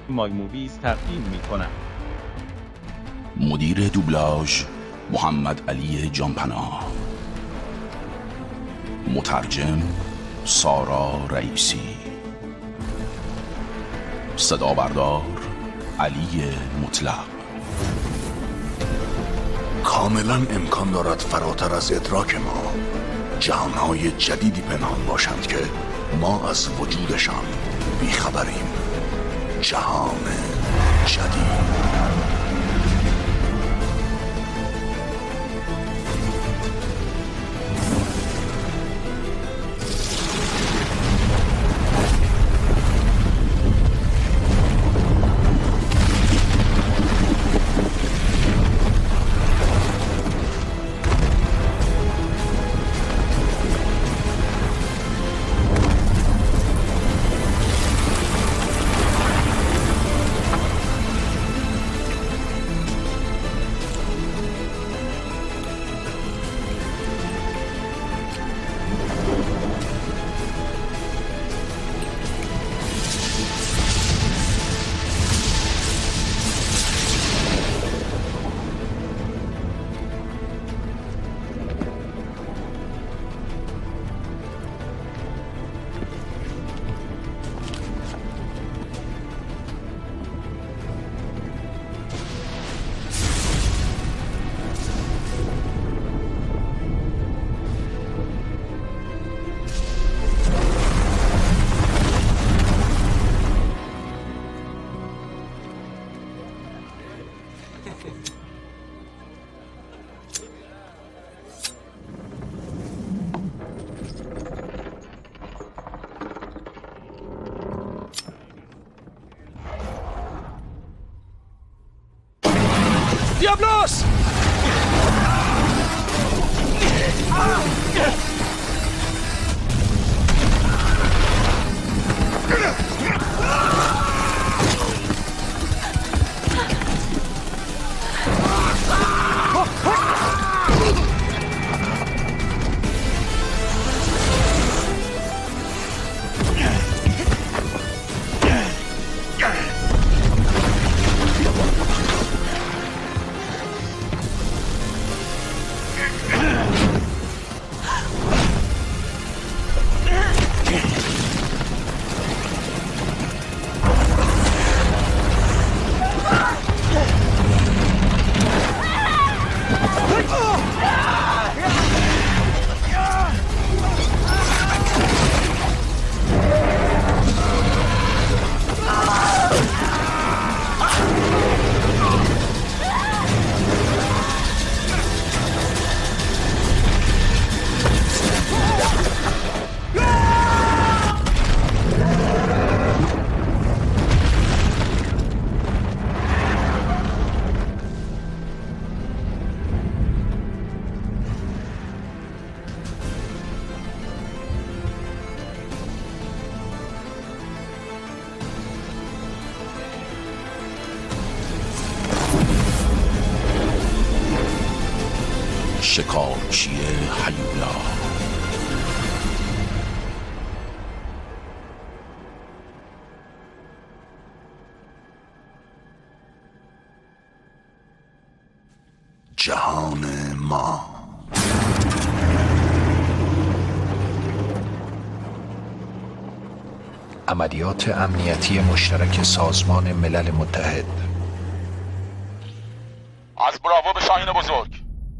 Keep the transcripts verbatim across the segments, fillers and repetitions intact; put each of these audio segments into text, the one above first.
مای موویز تقدیم می‌کند. مدیر دوبلاژ محمد علی جانپناه، مترجم سارا رئیسی، صدا بردار علی مطلق. کاملا امکان دارد فراتر از ادراک ما جهانهای جدیدی پنهان باشند که ما از وجودشان بیخبریم. جهان جدید. ¡Diablos! شکارچی هیولا. جهان ما. عملیات امنیتی مشترک سازمان ملل متحد. از براوو به شاهین بزرگ.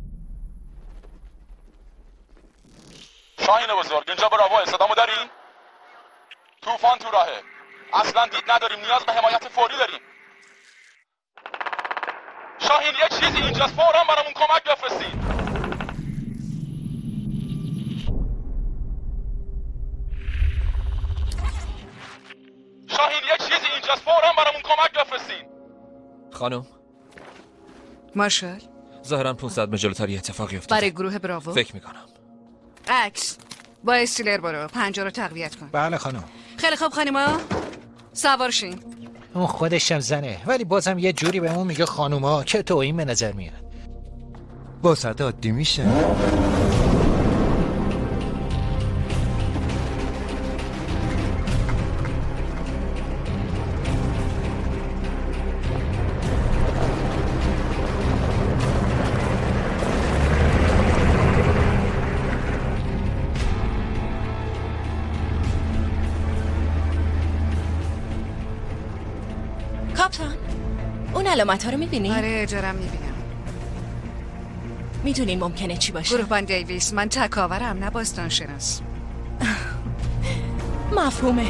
شاهین بزرگ اینجا براوو، صدامو داری؟ طوفان تو راهه، اصلا دید نداریم، نیاز به حمایت فوری داریم. شاهین یه چیزی اینجاست، فوراً برامون کمک بفرستید. شاهین یه چیزی اینجاست، فوراً برامون کمک بفرستید. خانم مارشال، ظاهراً پانصد متر جلوتر یه اتفاقی افتاده. برای گروه براوو فکر میکنم. عکس با استیلر برو، پنجره رو تقویت کن. بله خانم. خیلی خوب خانیما، سوارشین. اون خودشم زنه ولی بازم یه جوری به اون میگه خانوما که توهین به نظر میاد. با صد عادی میشه. اون علامت ها رو میبینی؟ آره دارم میبینم. میدونین ممکنه چی باشه؟ گروهبان دیویس، من تکاورم نه باستان شناس. مفهومه.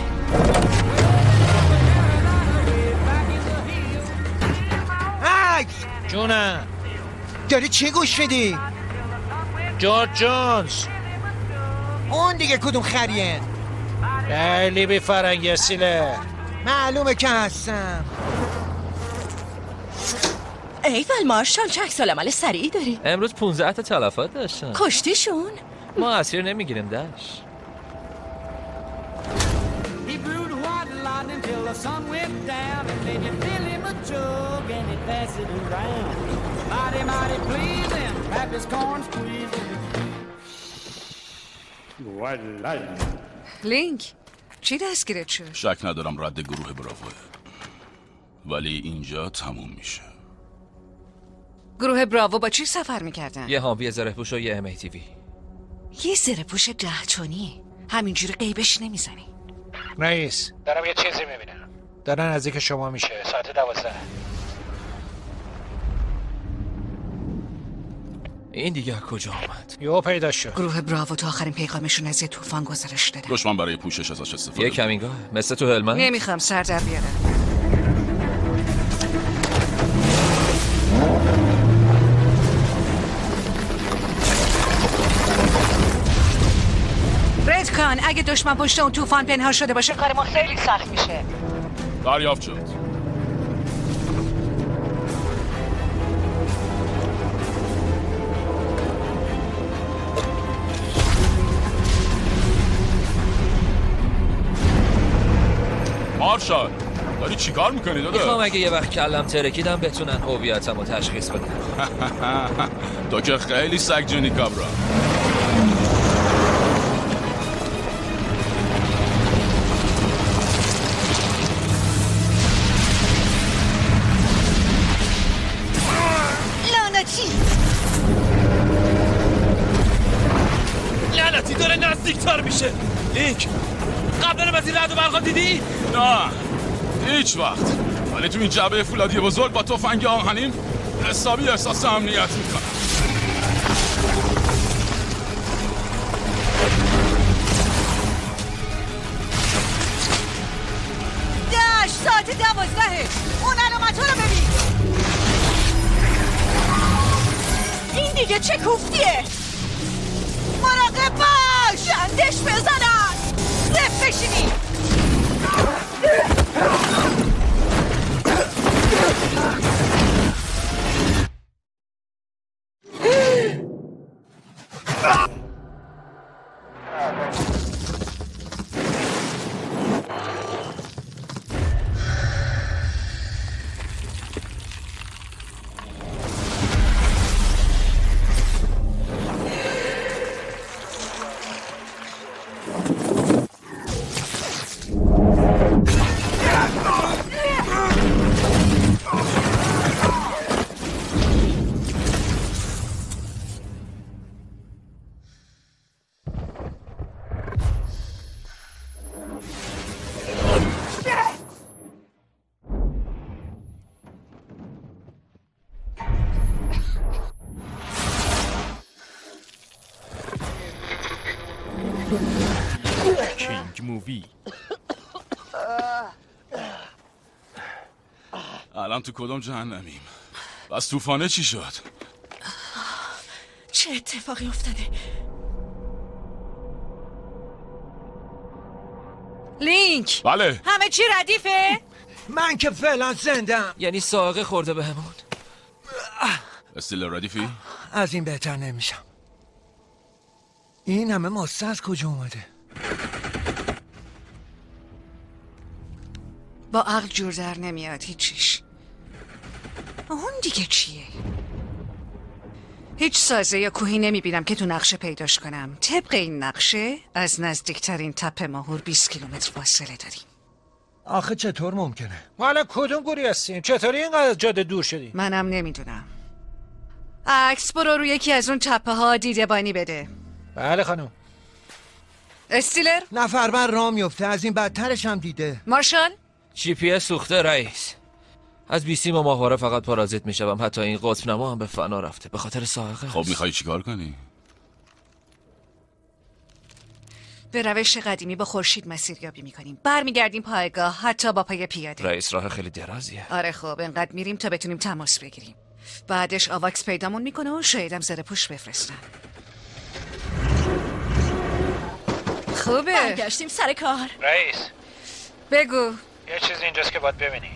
اکس جونم. داری چی گوش میدی؟ جورج جونز. اون دیگه کدوم خریه؟ خیلی بی فرنگی اسیلر. معلومه که هستم. ایول مارشال، چه عکس العمل سریعی داری؟ امروز پونزده تا تلفات داشتن. کشتیشون؟ ما اسیر نمیگیریم داش. لینک چی دستگیرت شد؟ شک ندارم رد گروه براوه، ولی اینجا تموم میشه. گروه براوو با چی سفر میکردن؟ یه هاوی زره پوش و یه ام ای تی وی. یه زره پوش ده تونی همینجوری قیبش نمیزنی؟ رئیس دارم یه چیزی میبینم. دارن نزدیک شما میشه. ساعت دوازده. این دیگه کجا آمد؟ یهو پیدا شد. گروه براوو تا آخرین پیغامشون از یه طوفان گزارش داده. دشمن برای پوشش ازش استفاده. یه کمینگاه مثل تو هلمند. نمیخوام سر در بیارم. ردکان اگه دشمن پشت اون طوفان پنهان شده باشه کار ما خیلی سخت میشه. دریافت شد. مارشال داری چیکار میکنی داده؟ میخوام اگه یه وقت کلم ترکیدم بتونن هویتمو تشخیص بدن. تو که خیلی سگ جونی کابرا. لعنتی لعنتی داره نزدیکتر میشه. لینک قبلا از این رعد و برقا دیدی؟ نه هیچ وقت، ولی تو این جعبه فولادی بزرگ با تفنگ آهنین حسابی احساس امنیت میکنم. داش ساعت دوازدهه. اون علامت ها رو ببین. این دیگه چه کوفتیه؟ مراقب باش، جندش بزنن. صف بشینی. کینگ مووی. الان تو کدوم جهنمیم؟ بس طوفانه چی شد؟ چه اتفاقی افتاده؟ لینک بله همه چی ردیفه؟ من که فعلا زندم. یعنی ساقه خورده به همون. استیل ردیفی؟ از این بهتر نمیشم. این همه ماسته از کجا اومده؟ با عقل جور در نمیاد هیچیش. اون دیگه چیه؟ هیچ سازه یا کوهی نمیبینم که تو نقشه پیداش کنم. طبق این نقشه از نزدیکترین تپه ماهور بیست کیلومتر فاصله داریم. آخه چطور ممکنه؟ حالا کدوم گوری هستیم؟ چطوری اینقدر از جاده دور شدی؟ منم نمیدونم. عکس برو روی یکی از اون تپه ها دیده بانی بده. بله خانم. استیلر؟ نفر بر راه میفته، از این بدترش هم دیده. مارشال؟ جی پی اس سوخته رئیس. از بیسیم و ماهواره فقط پارازیت میشم. حتی این قطب نما هم به فنا رفته به خاطر سائقه. خب میخوای چیکار کنی؟ به روش قدیمی با خورشید مسیریابی میکنیم. برمیگردیم پایگاه حتی با پای پیاده. رئیس راه خیلی درازیه. آره خب انقدر میریم تا بتونیم تماس بگیریم. بعدش آواکس پیدامون میکنه و شایدم زره پوش بفرستن. خوبه. برگشتیم سر کار. رئیس بگو. یه چیز اینجاست که باید ببینی.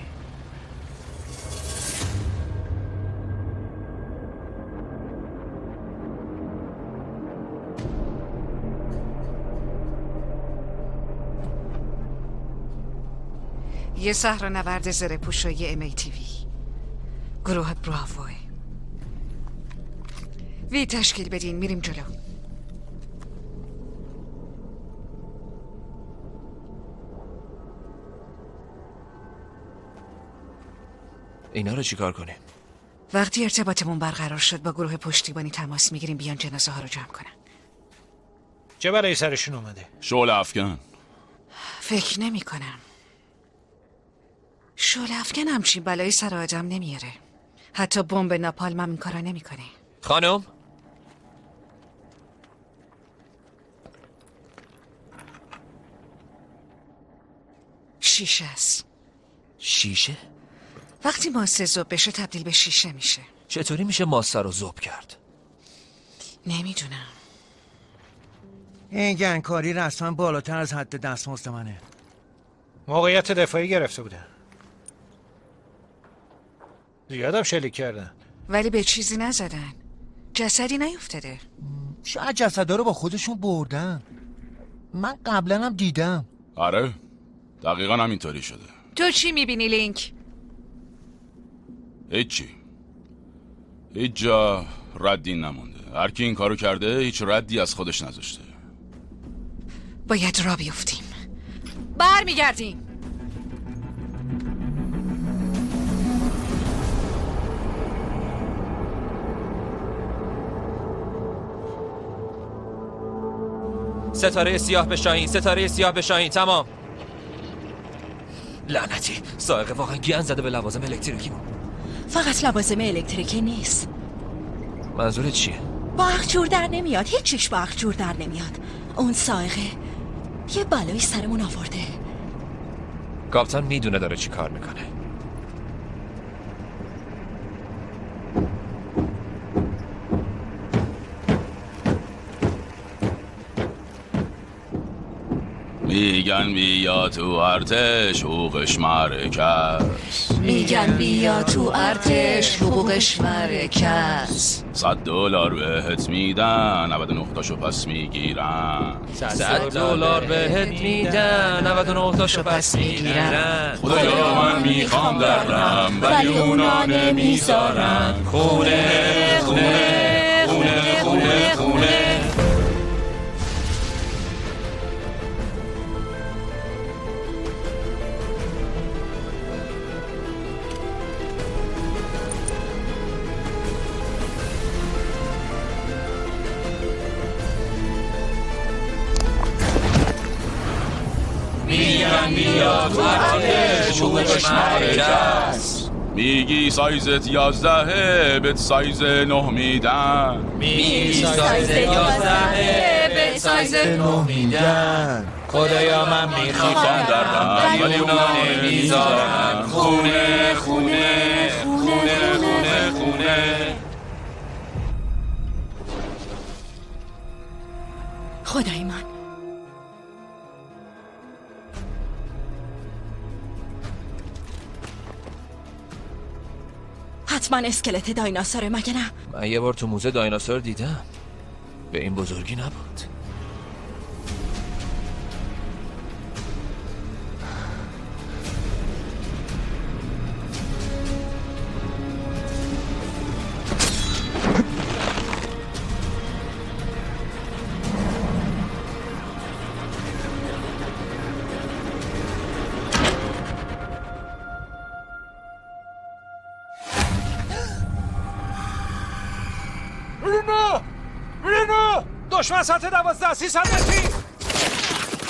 یه صحرانورد زره پوش و یه ام ای تی وی. گروه براووی. وی تشکیل بدین میریم جلو. اینا رو چیکار کنیم؟ وقتی ارتباطمون برقرار شد با گروه پشتیبانی تماس میگیریم بیان جنازه ها رو جمع کنن. چه برای سرشون اومده؟ شعله افکن. فکر نمی کنم. شعله افکن همچین بلایی سر آدم نمیاره. حتی بمب ناپالم هم این کارا نمیکنه. خانم شیشه است. شیشه؟ وقتی ماسه ذوب بشه تبدیل به شیشه میشه. چطوری میشه ماسه رو ذوب کرد؟ نمیدونم. این گنگکاری رسما بالاتر از حد دستمزد منه. موقعیت دفاعی گرفته بودن. زیادم شلیک کردن. ولی به چیزی نزدن. جسدی نیفتاده. شاید جسدا رو با خودشون بردن. من قبلا هم دیدم. آره دقیقا همینطوری شده. تو چی میبینی لینک؟ هیچی. هیچ جا ردی نمونده. هر کی این کارو کرده هیچ ردی از خودش نذاشته. باید را بیفتیم. برمیگردیم. ستاره سیاه به شاهین. ستاره سیاه به شاهین. تمام. لعنتی سائقه واقعا گیان زده به لوازم الکتریکیمون. فقط لوازم الکتریکی نیست. منظورت چیه؟ باخ جور در نمیاد. هیچیش باخ جور در نمیاد. اون سائقه یه بلایی سرمون آورده. کاپتان میدونه داره چی کار میکنه. میگن بیا تو ارتش حقوقش مرکز. میگن بیا تو ارتش حقوقش مرکز. صد دلار بهت میدن نود و نه تاشو پس میگیرن. صد دلار بهت میدن نود و نه تاشو پس میگیرن. خدایا من میخوام درم ولی اونا نمیذارن. خونه خونه خونه خونه خونه. میگن بیا تو ارتش حقوقش مرکز. میگی سایزت یازدهه بهت سایز نه میدن. میگی سایز یازدهه بهت سایز نه میدن. خدایا من میخوام درم ولی اونا نمیذارن. خونه خونه خونه خونه خونه. خدای من حتما اسکلت دایناسوره مگه نه؟ من یه بار تو موزه دایناسور دیدم. به این بزرگی نبود. برونو! برونو! دشمن سطح دوازده سیصد متری!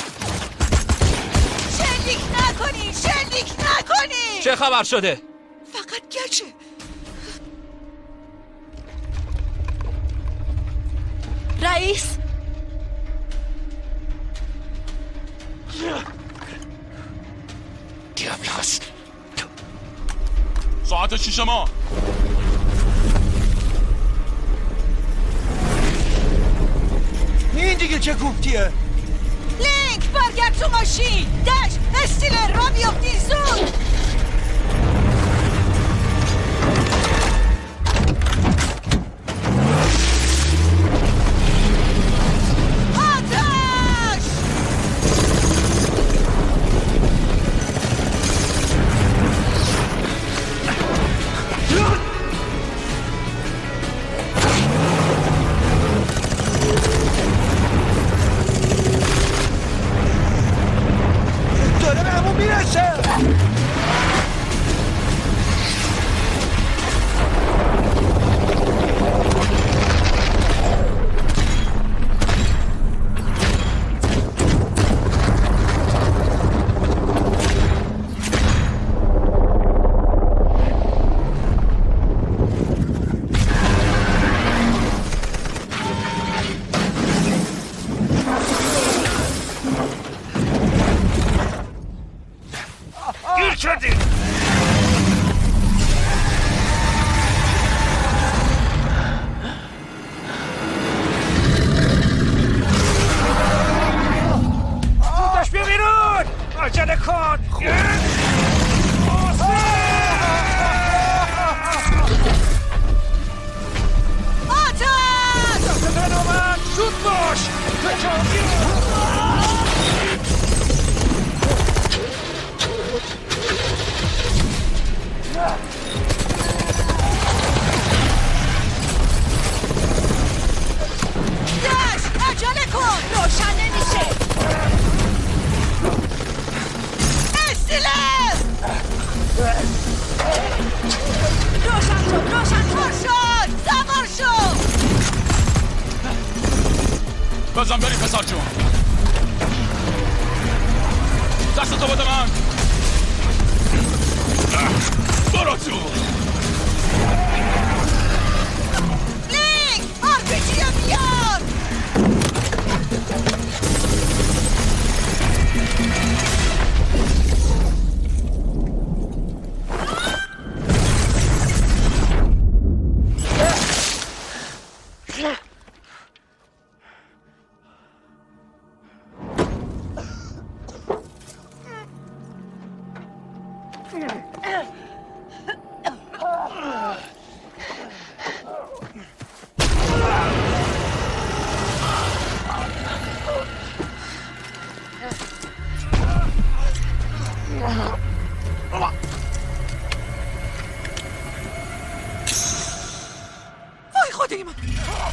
شلیک نکنی! شلیک نکنی! چه خبر شده؟ چقدر گچه. رئیس دیابلاس ساعت شیش ما. این دیگه چه کوفتیه؟ لینک برگرد تو ماشین. دش استیلر را بیافتی زود. بزن بریم پسر جون. دست تو بده من. برو تو. لینک آرپیجی بیار. وای خدای من.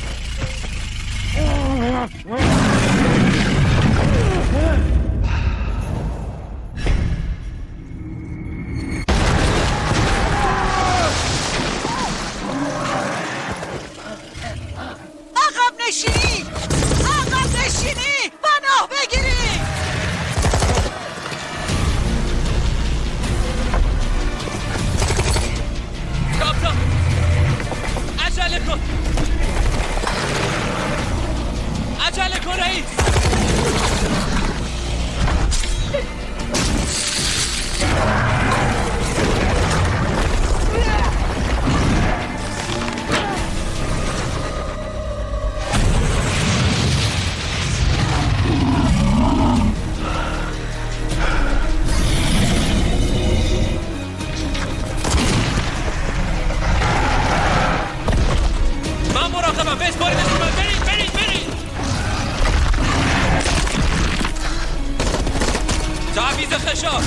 عقب نشینی، عقب نشینی، پناه بگیری. کاپتان عجله کن، عجله کن رئیس. من مراقبم، بسپاری بسپاری من. برید برید برید. تعویض خشاب.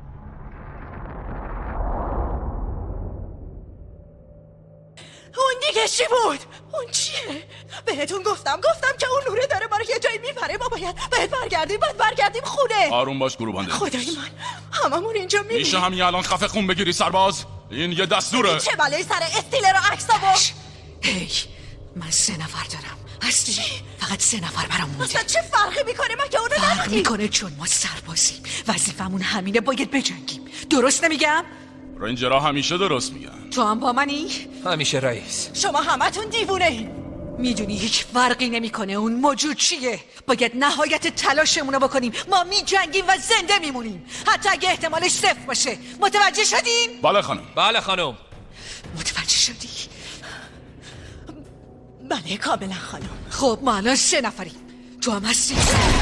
اون دیگه چی بود؟ اون چیه؟ بهتون گفتم گفتم که اون نوره داره ما رو یه جایی میپره. ما باید باید برگردیم باید برگردیم خونه. آروم باش گروبنده. خدای من هممون اینجا میبینیم. میشه همین الان خفه خون بگیری سرباز؟ این یه دستوره. چه بلایی سر استیلر و عکس آورد؟ هی من سه نفر دارم. هستی؟ فقط سه نفر برام مونده. اصلا چه فرقی میکنه مگه اونو فرق نمیدی؟ میکنه چون ما سربازیم. وظیفمون همینه باید بجنگیم. درست نمیگم؟ رنجرها همیشه درست میگن. تو هم با منی؟ همیشه رئیس. شما همتون دیوونه این. میدونی هیچ فرقی نمیکنه اون موجود چیه. باید نهایت تلاشمونو بکنیم. ما میجنگیم و زنده میمونیم حتی اگه احتمالش صفر باشه. متوجه شدین؟ بله خانم. بله خانم. متوجه شدی؟ بله کاملا خانم. خب ما الان سه نفریم. تو هم هستی؟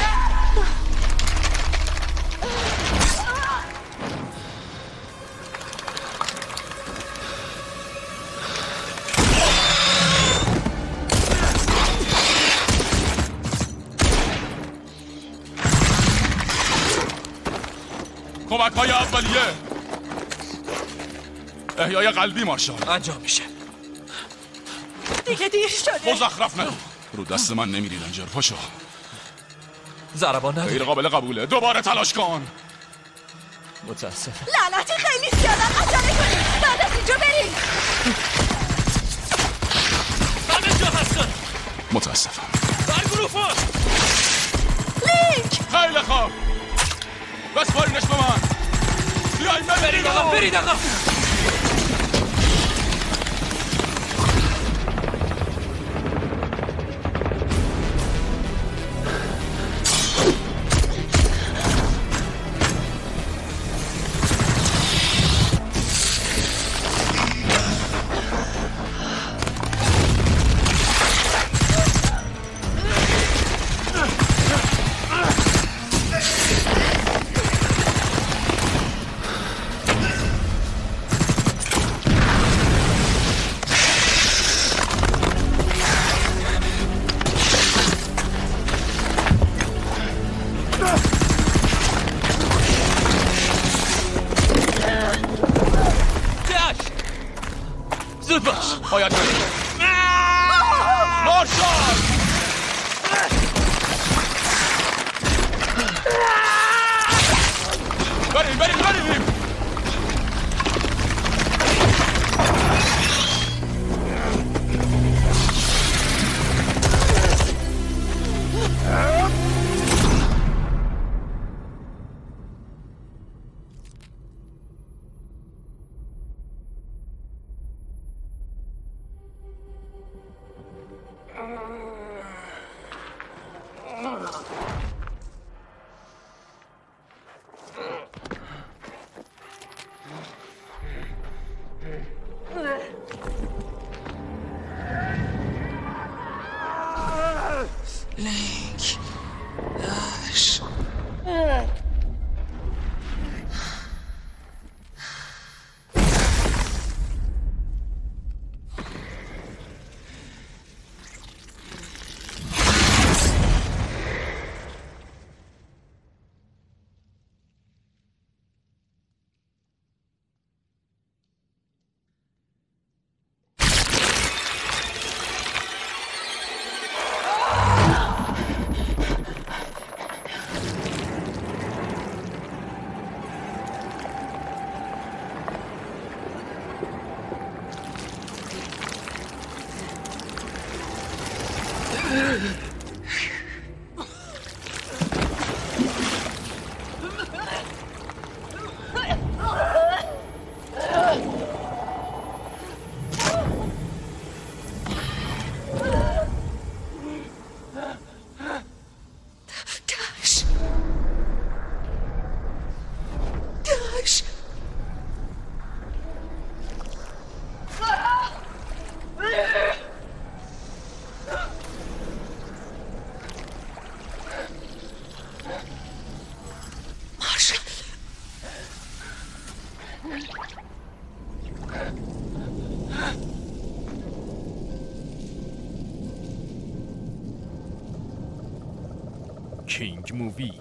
کمک های اولیه. احیای قلبی مارشال. انجام میشه. دیگه دیر شده. مزخرف نگو. رو دست من نمیری رنجر. پاشو. ضربان نداره. غیر قابل قبوله. دوباره تلاش کن. متاسفم. لعنتی خیلی زیادن. عجله کنید بعد از اینجا بریم. همه جا هستن. متاسفم. برگروفون. لینک. خیلی خوب. بسپارینش به من. بیاین برید آقا برید آقا. زود باش. باید بریم. مارشال. بریم بریم بریم. لینک داش کینگ مووی.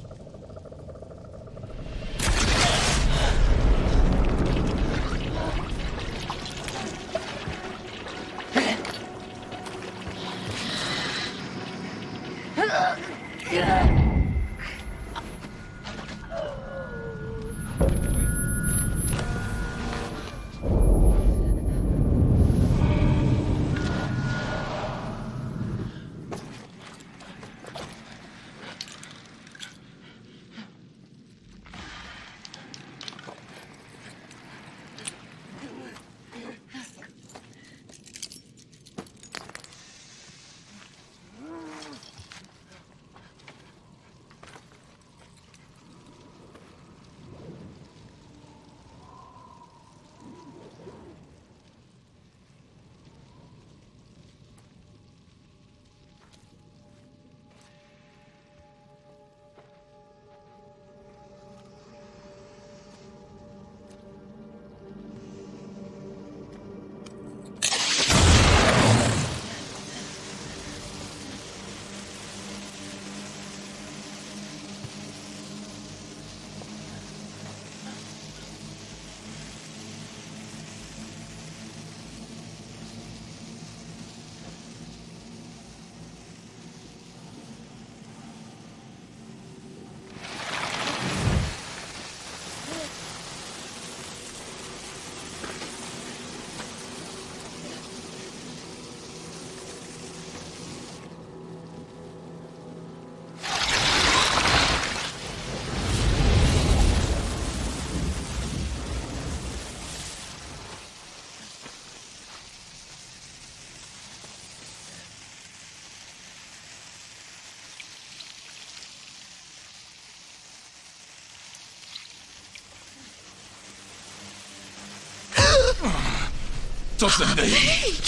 تو زنده ای؟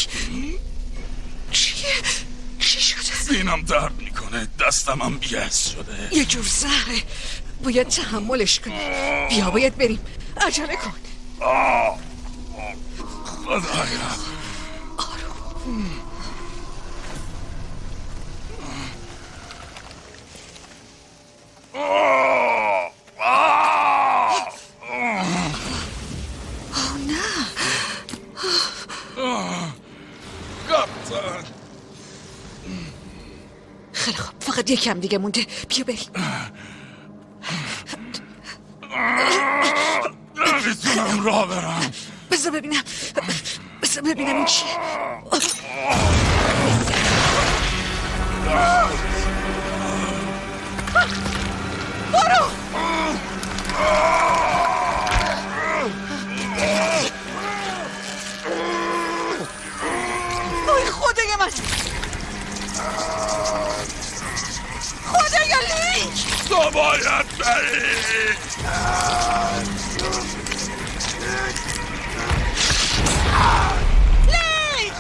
چیه؟ چی شده؟ سینم درد میکنه، دستم هم بی‌حس شده. یه جور زهره، باید تحملش کنی. بیا باید بریم، عجله کن. خدایا آروم. خیلی خوب، فقط یکم دیگه مونده. بیا بریم. نمیتونم راه برم. بذار ببینم بذار ببینم این چیه. برو. آی خدای من، خدای لینک، تو باید بری. لینک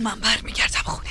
من برمیگردم خونه.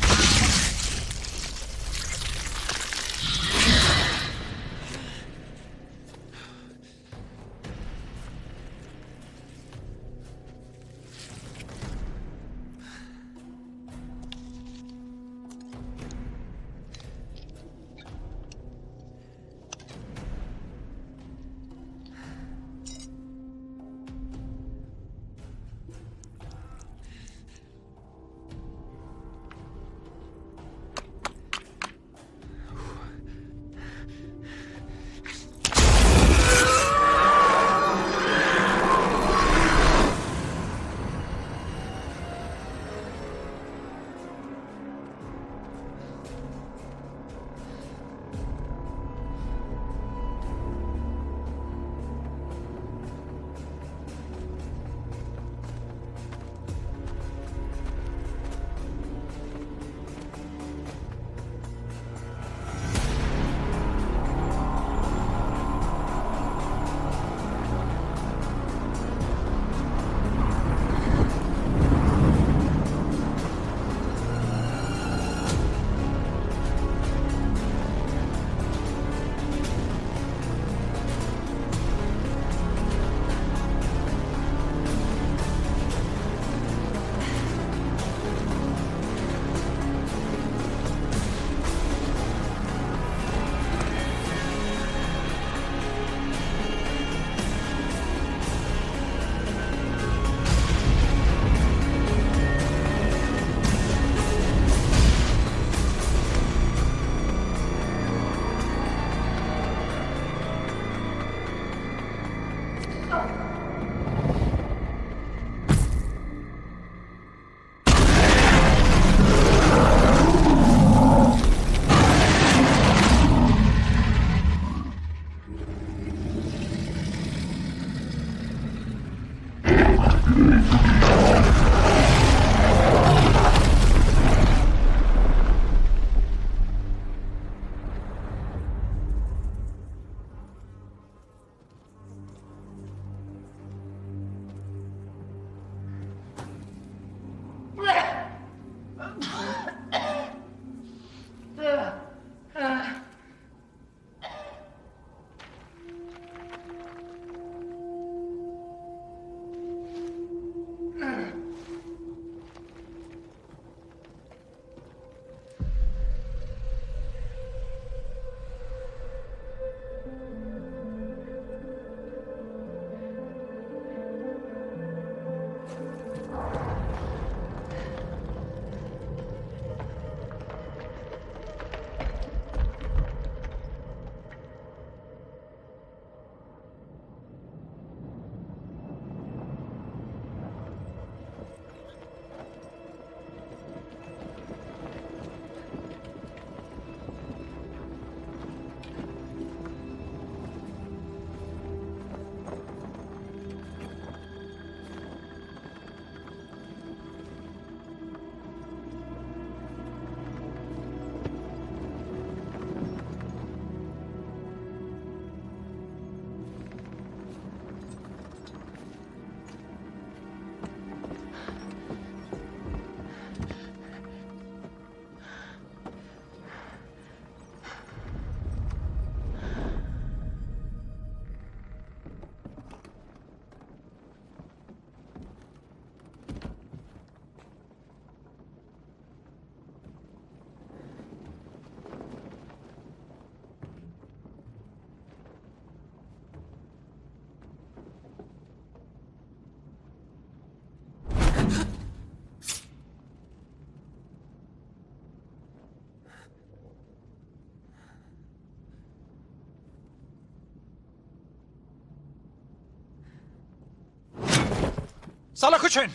Salla kuşun!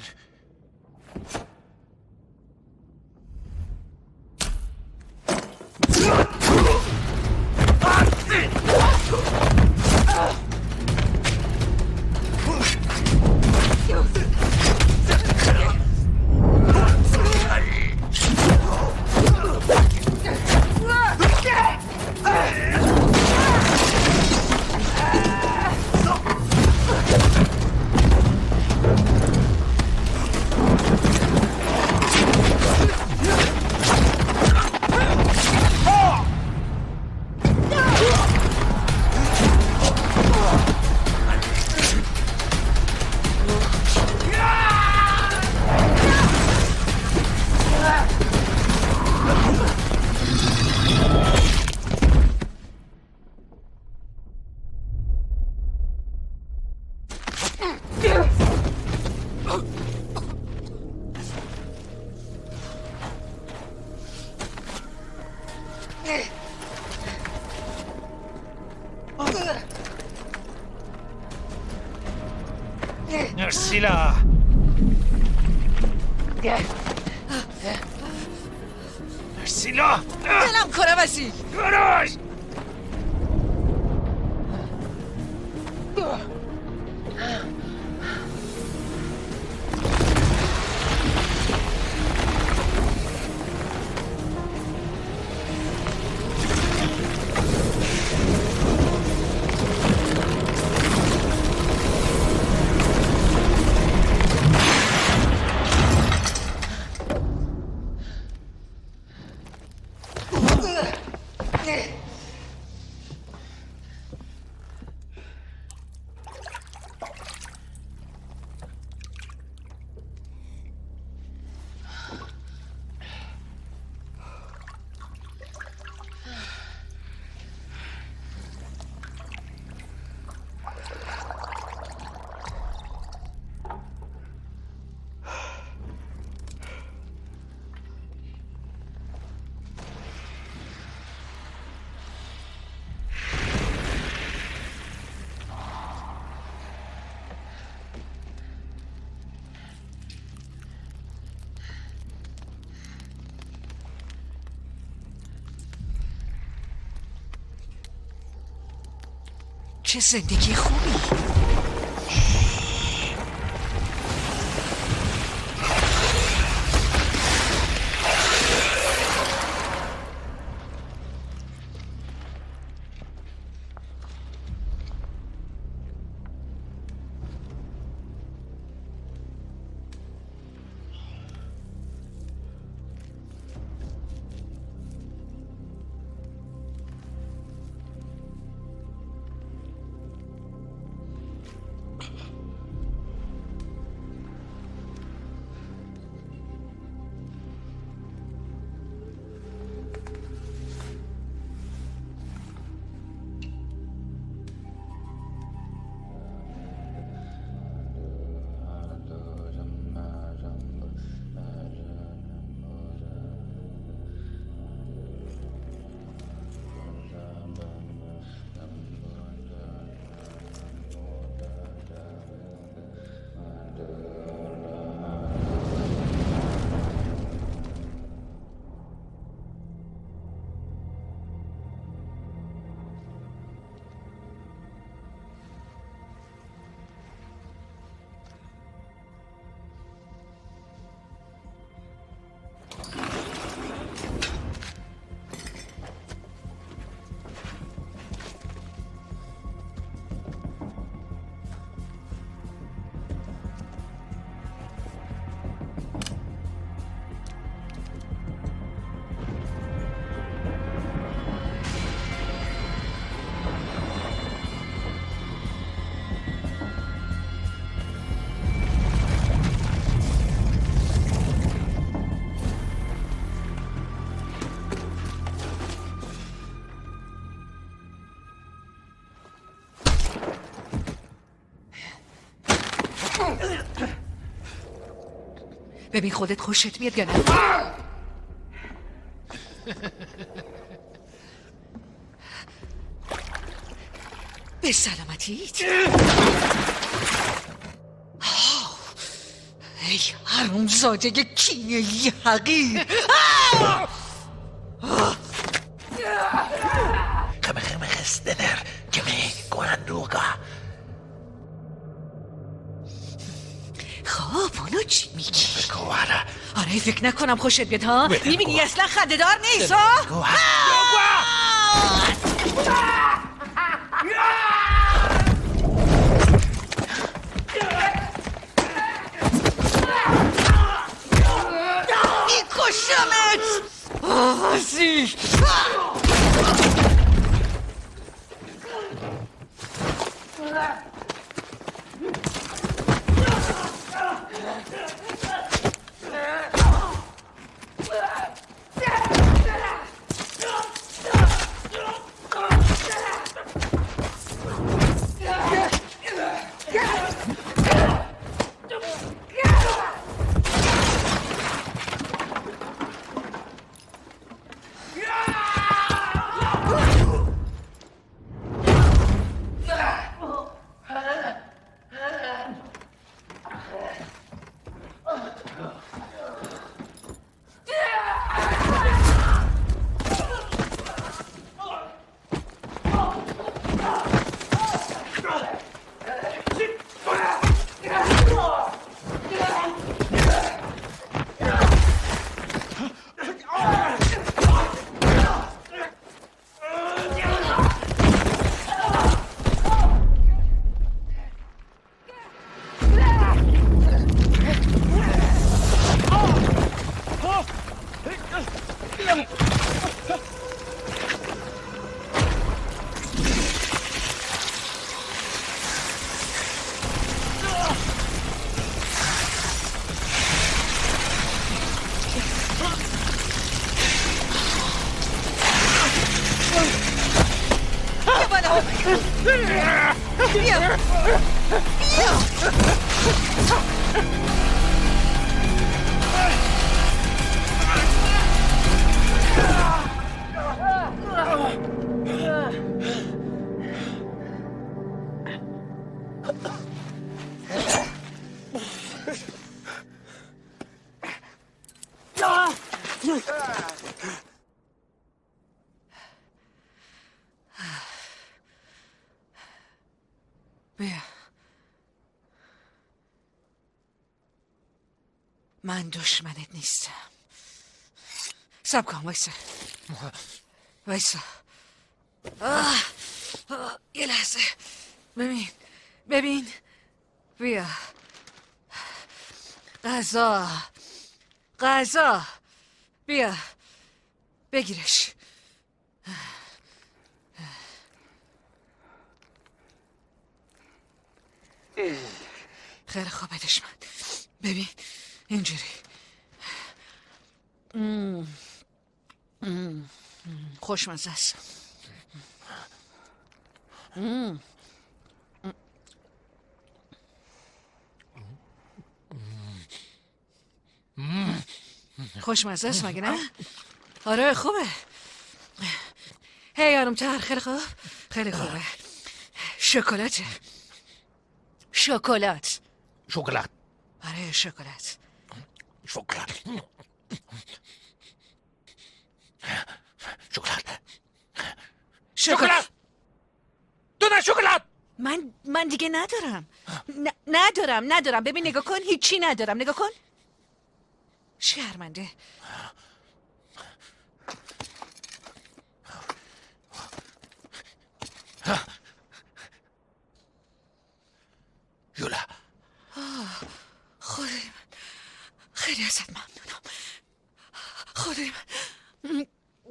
سیلا سیلا دلم کره وزی گراش چه زندگی خوبی. ببین خودت خوشت میاد یا نه؟ به سلامتیت. ای حرومزاده کینه‌ای حقیر. خمه خمه خستنر کمی گوهندوگا. خب اونو چی میگی؟ بگوهره. آره فکر نکنم خوشت بیاد ها؟ میبینی اصلا خنده‌دار نیست ها؟ میکشمت! آزی! بیا. من دشمنت نیستم. صبر کن وایسا وایسا. آه. آه. یه لحظه ببین ببین بیا. غذا غذا بیا بگیرش. خیلی خوب بدش من. ببین اینجوری. مم. مم. خوشمزه است. مم. خوشمزه است مگه نه؟ آره خوبه. هی آرومتر. خیلی خوب خیلی خوبه. شکلاته. شکلات. شکلات. آره شکلات. شکلات. شکلات. شکلات. دونه شکلات. من من دیگه ندارم. ن- ندارم ندارم. ببین نگاه کن هیچی ندارم. نگاه کن. شرمنده. یولا. خدای من خیلی ازت ممنونم. خدای من.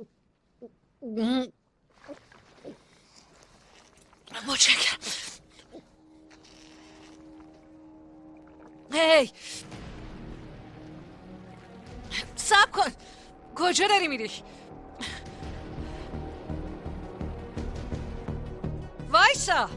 متشکرم. هی صبر کن. کجا داری میری؟ وایسا.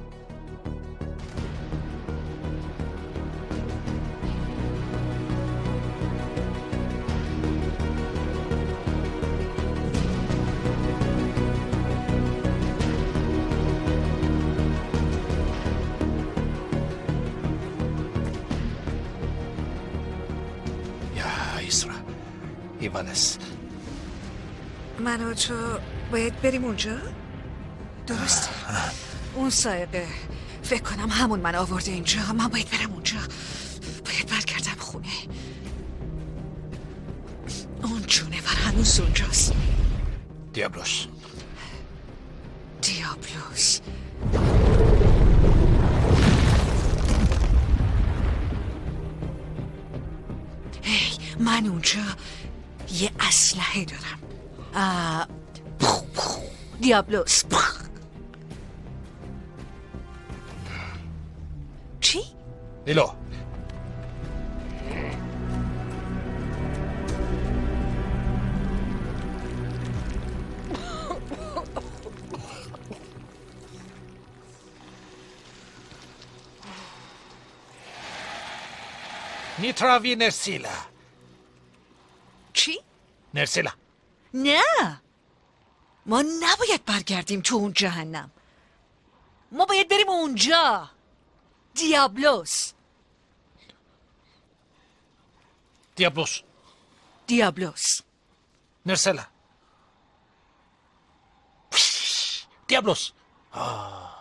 ایوانس من و تو باید بریم اونجا؟ درسته. اون سایقه فکر کنم همون من آورده اینجا. من باید برم اونجا. باید برگردم خونه. اون جونور هنوز اونجاست. دیابلوس. دیابلوس. هی من اونجا یه اسلحه دارم. آه. دیابلوس. چی؟ نیلو. نیتراوی نرسیلا. چی؟ نرسیلا. نه ما نباید برگردیم تو اون جهنم. ما باید بریم اونجا. دیابلوس. دیابلوس. دیابلوس. نرسیلا. دیابلوس. آه.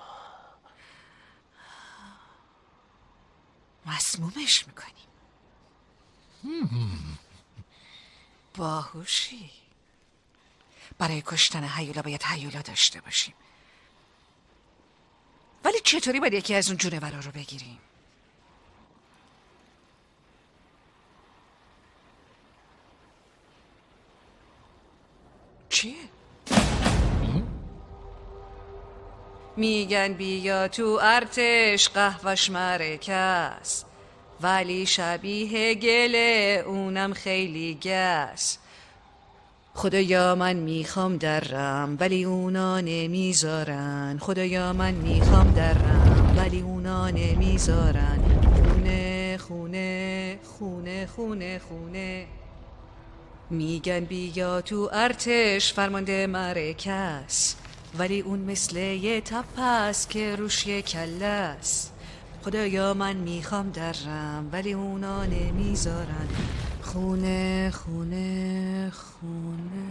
مسمومش میکنیم. باهوشی. برای کشتن هیولا باید هیولا داشته باشیم. ولی چطوری باید یکی از اون جونورا رو بگیریم؟ چیه؟ میگن بیا تو ارتش قهوه‌ش مرکز، ولی شبیه گله اونم خیلی گس. خدایا من میخوام درم ولی اونا نمیذارن. خدایا من میخوام درم ولی اونا نمیذارن. خونه خونه خونه خونه خونه. میگن بیا تو ارتش فرمانده مرکز، ولی اون مثل یه تپس که روش یه کله است. خدایا من میخوام درم ولی اونا نمیذارن. خونه خونه خونه.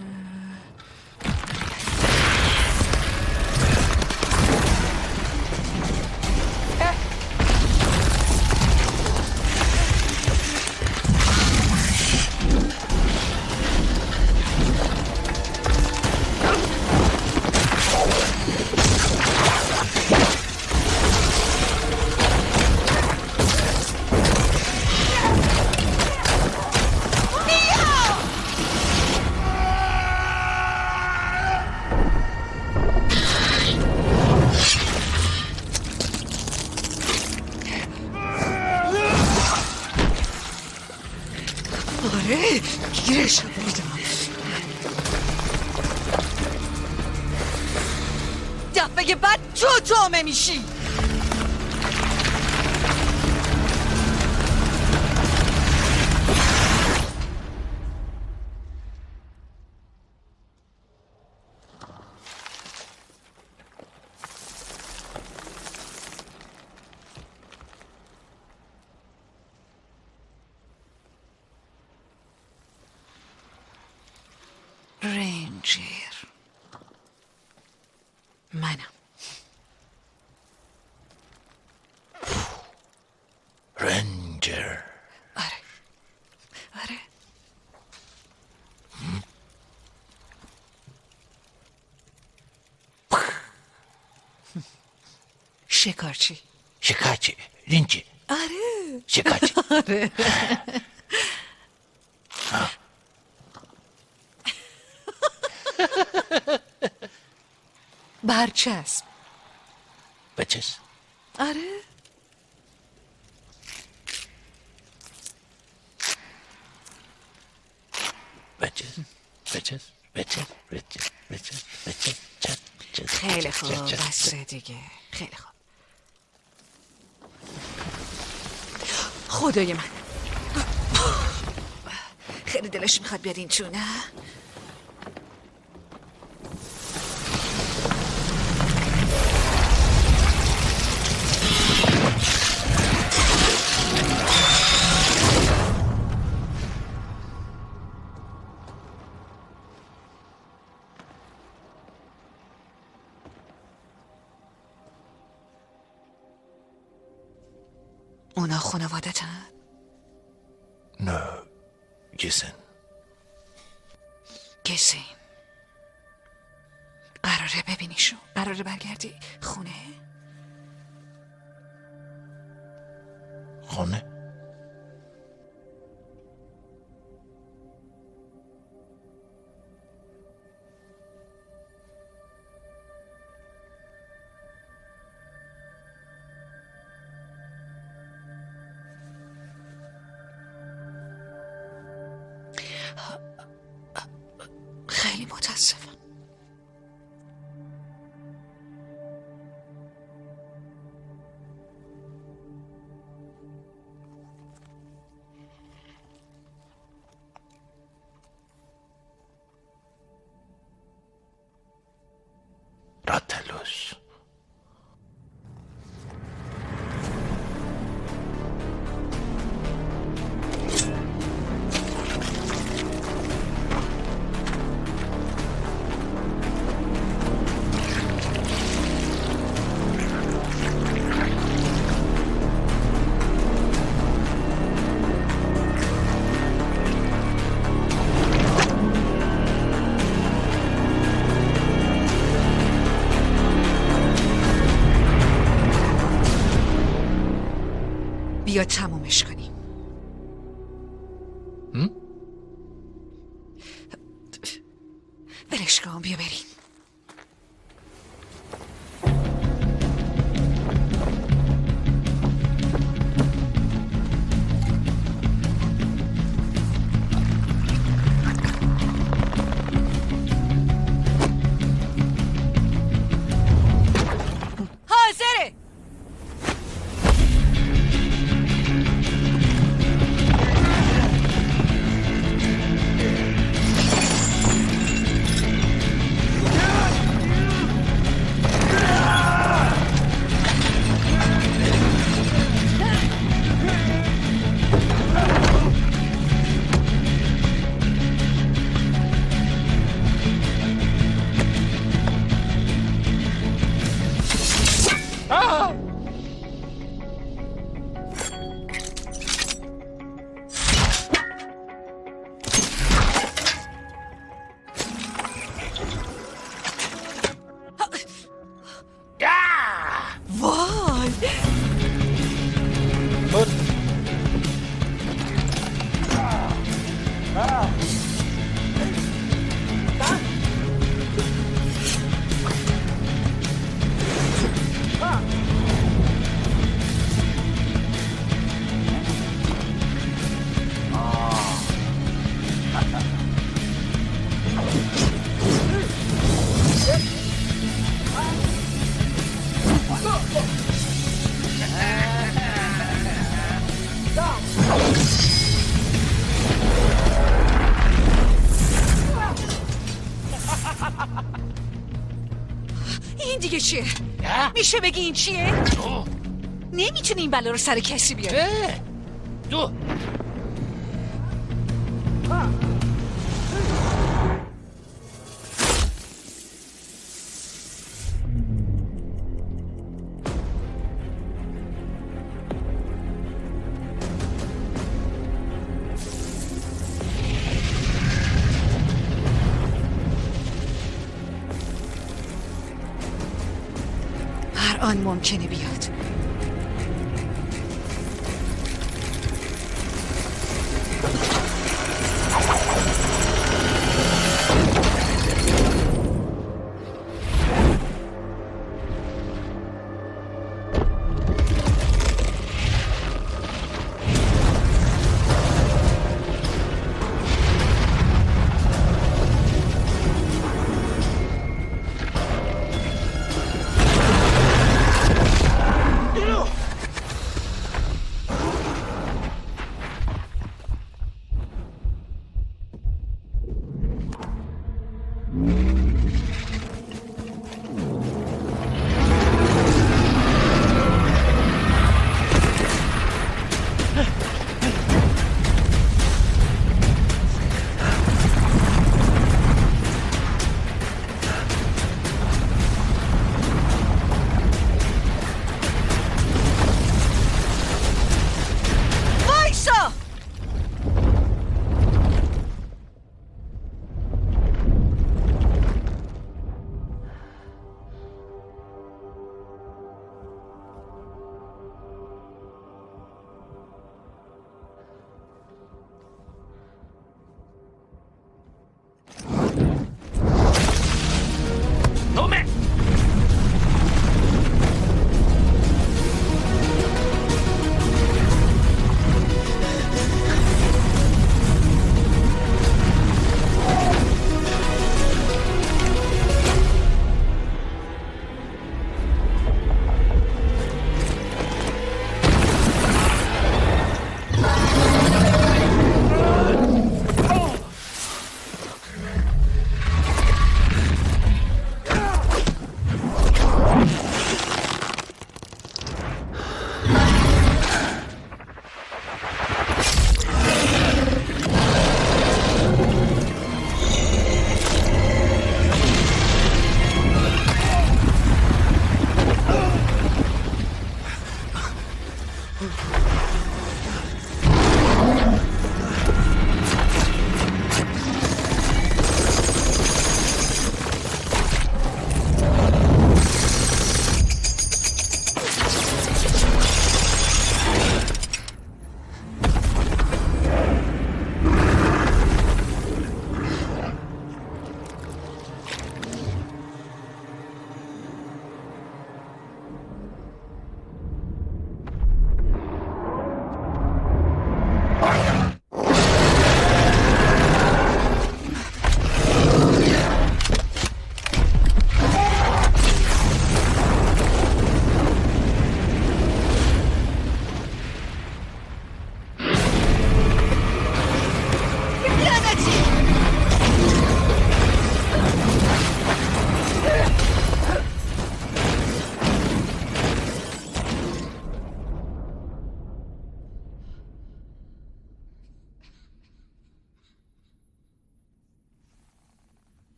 گیرش بودم. دفعه بعد تو تومه میشی. رنجر منم. رنجر. آره آره. شکارچی. شکارچی. رنجر. آره شکارچی. آره. برچسب. برچسب. آره. برچسب. برچسب. برچسب. برچسب. برچسب. برچسب. خیلی خوب. بس دیگه. خیلی خوب. خدای من خیلی دلش میخواد بیاد این تو، نه؟ اونا خانوادتن؟ نه گسن. گسن. قراره ببینیشون؟ قراره برگردی خونه؟ خونه؟ خیلی متاسفم. راتلوس. بیا تمومش کنیم. ولش کن، بیا بریم. حاضره. چیه؟ میشه بگی این چیه؟ نمیتونی این بلا رو سر کسی بیاری. دو هر آن ممکنه بیاد.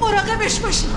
مراقبش باشی.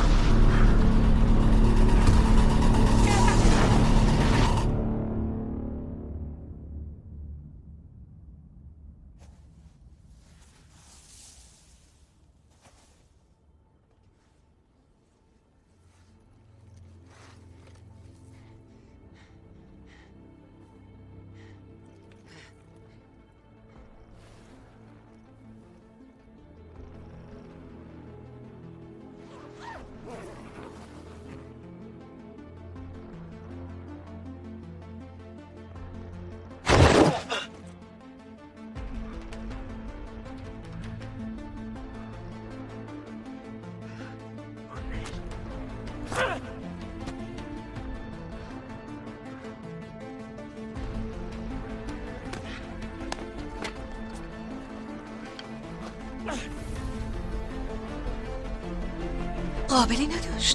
قابلی نداشت.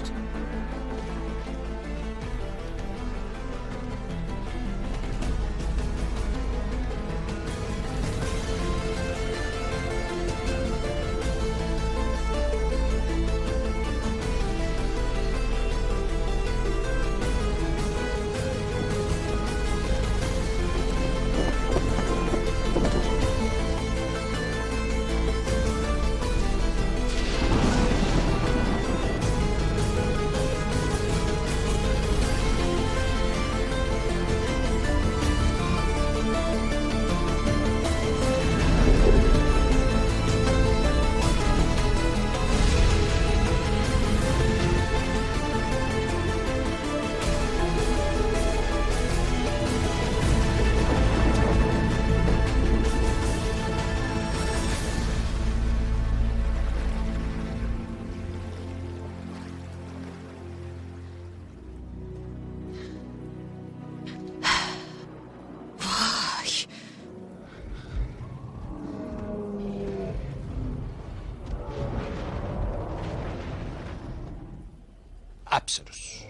ابسروس.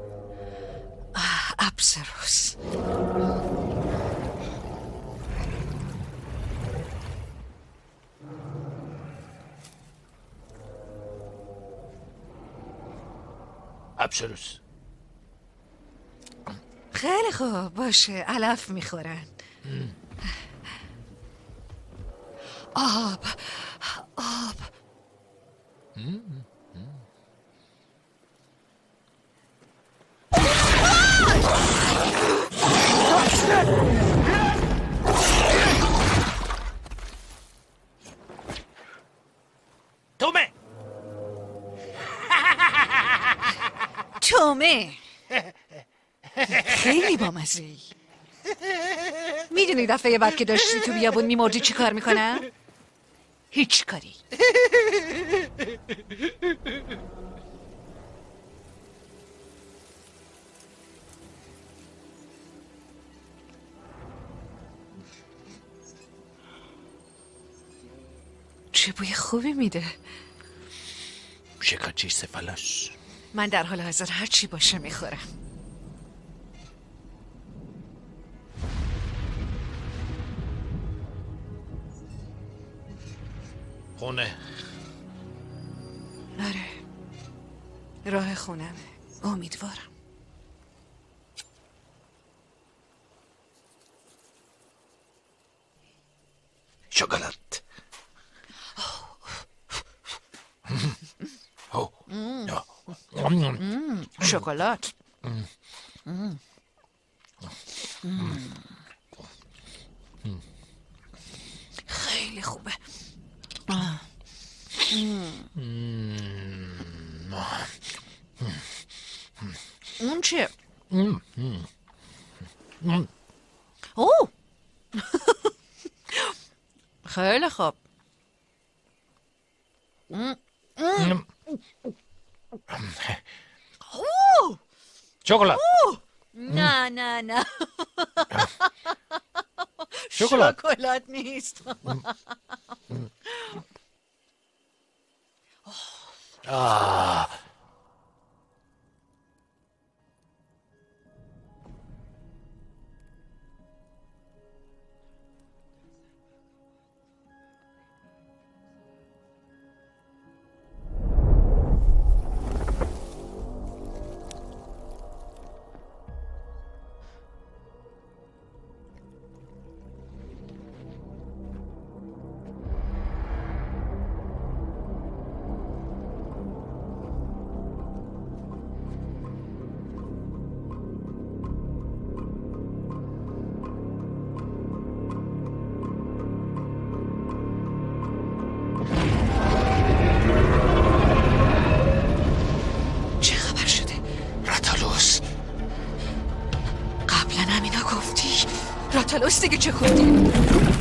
ابسروس. ابسروس. خیلی خوب باشه، علف میخورن. آب آب. تومه تومه خیلی بامزه‌ای. میدونی دفعه بعد که داشتی تو بیابون میمردی چی کار میکنم؟ هیچ کاری. چه بوی خوبی میده. شکارچی سفلاش. من در حال حاضر هر چی باشه میخورم. خونه. آره، راه خونمه. امیدوارم. شکلات. شکلات. خیلی خوبه. اون چه؟ اوه خیلی خوب. شکلات. نه نه نه شکلات. شکلات نیست. آه. خلاص دیگه چه خوندی؟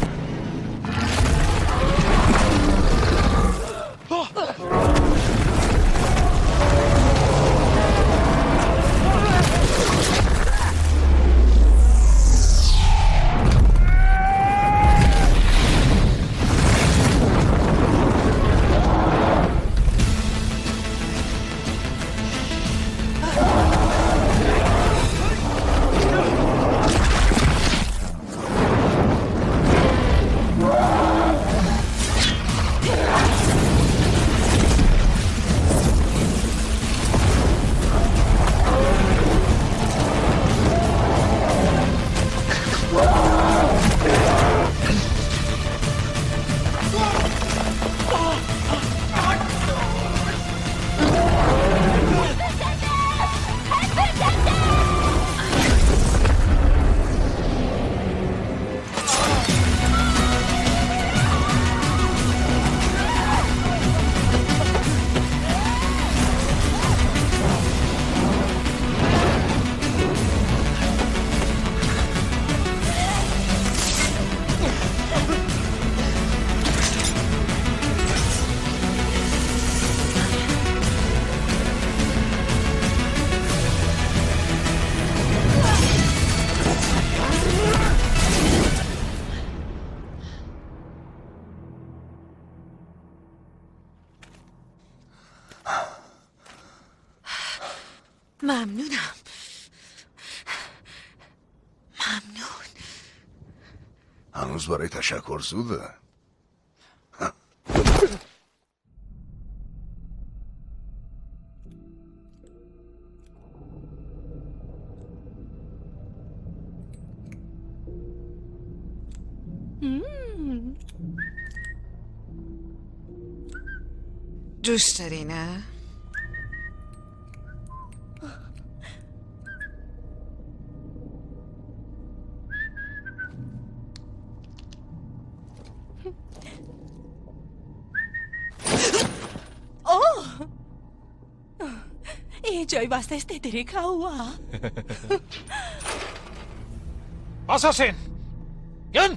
ممنونم. ممنون. هنوز برای تشکر زوده. دوست داری نه؟ Joy, basta histérica, uah. Assassin! Gun!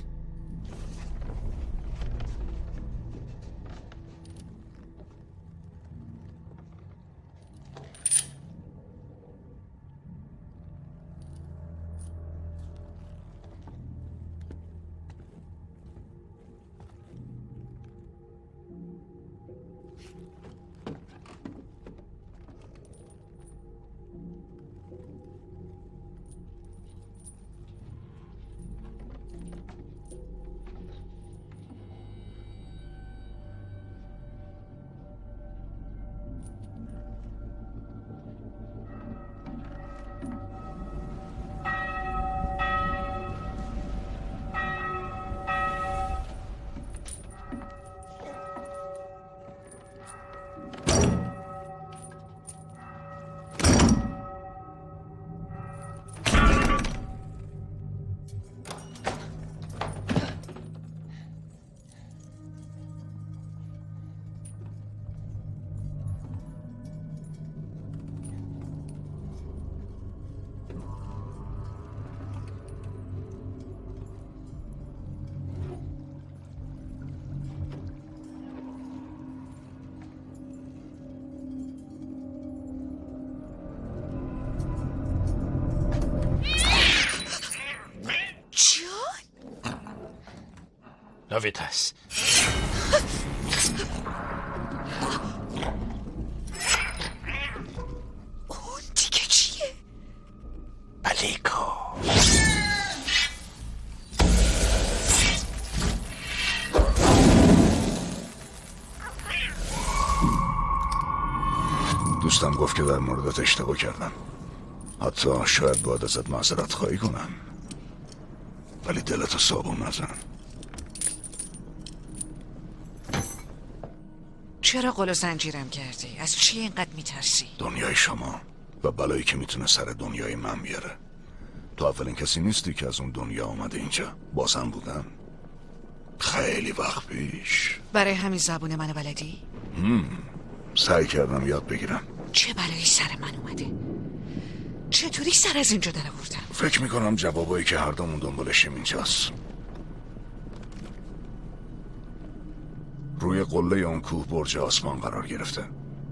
Novitas. اون دیگه چیه؟ بلیکو. دوستم گفت که در موردت اشتباه کردم. حتی شاید باید ازت معذرت خواهی کنم. ولی دلتو صابون نزن. چرا قل و زنجیرم کردی؟ از چی اینقدر میترسی؟ دنیای شما و بلایی که میتونه سر دنیای من بیاره. تو اولین کسی نیستی که از اون دنیا آمده اینجا. بازم بودم خیلی وقت پیش. برای همین زبون منو بلدی؟ هم. سعی کردم یاد بگیرم. چه بلایی سر من اومده؟ چطوری سر از اینجا در آوردن؟ فکر میکنم جوابایی که هر دومون دنبالشیم اینجاست. روی قله اون کوه برج آسمان قرار گرفته.